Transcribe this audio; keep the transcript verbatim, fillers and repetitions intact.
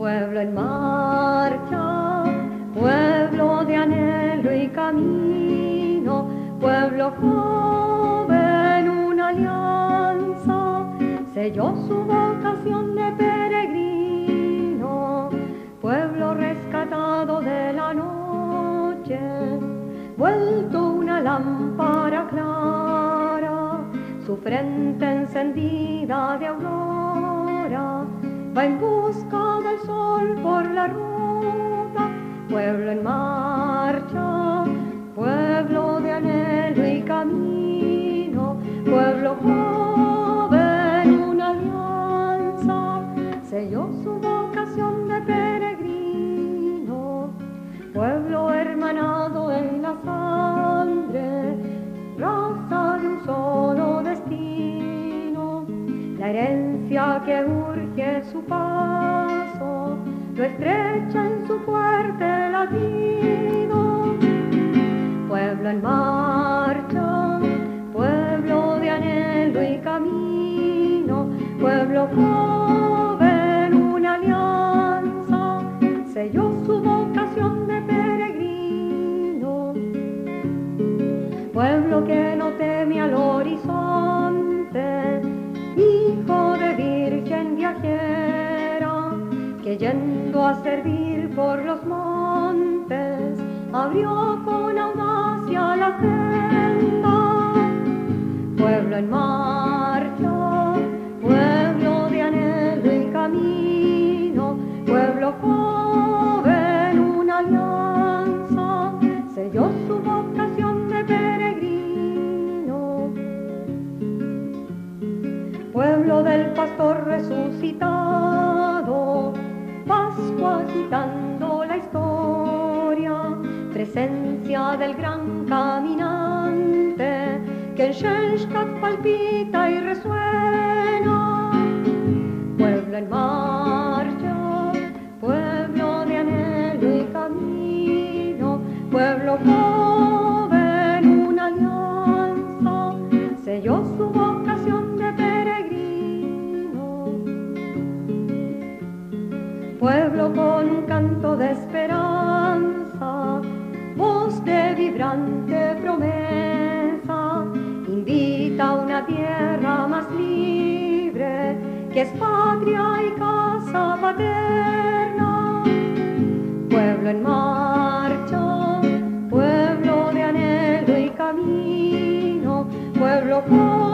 pueblo en marcha, pueblo de anhelo y camino, pueblo joven, una alianza, selló su vocación de peregrino, pueblo rescatado de la noche, vuelto una lámpara clara, su frente encendida de aurora, va en busca del sol por la ruta, pueblo en marcha, pueblo de anhelo y camino, pueblo joven, una alianza, selló su vocación de peregrino, pueblo hermanado en la sangre, raza de un solo destino, la herencia que urge su paso, lo estrecha en su fuerte latido. Pueblo en marcha, pueblo de anhelo y camino, pueblo joven, una alianza, selló su vocación de peregrino. Pueblo que no teme al horizonte, hijo de virgen viajera, que yendo a servir por los montes, abrió con audacia la senda. Pueblo en marcha, pueblo de anhelo y camino, pueblo joven, una alianza, selló su vocación de peregrino. Pueblo del pastor resucitado, Pascua agitando la historia, presencia del gran caminante que en Schoenstatt palpita y resuena. Pueblo en marcha, pueblo de anhelo y camino, pueblo joven, una alianza, selló su vocación de peregrino. Pueblo con un canto de esperanza, voz de vibrante promesa, invita a una tierra más libre, que es patria y casa paterna. Pueblo en marcha, pueblo de anhelo y camino, pueblo con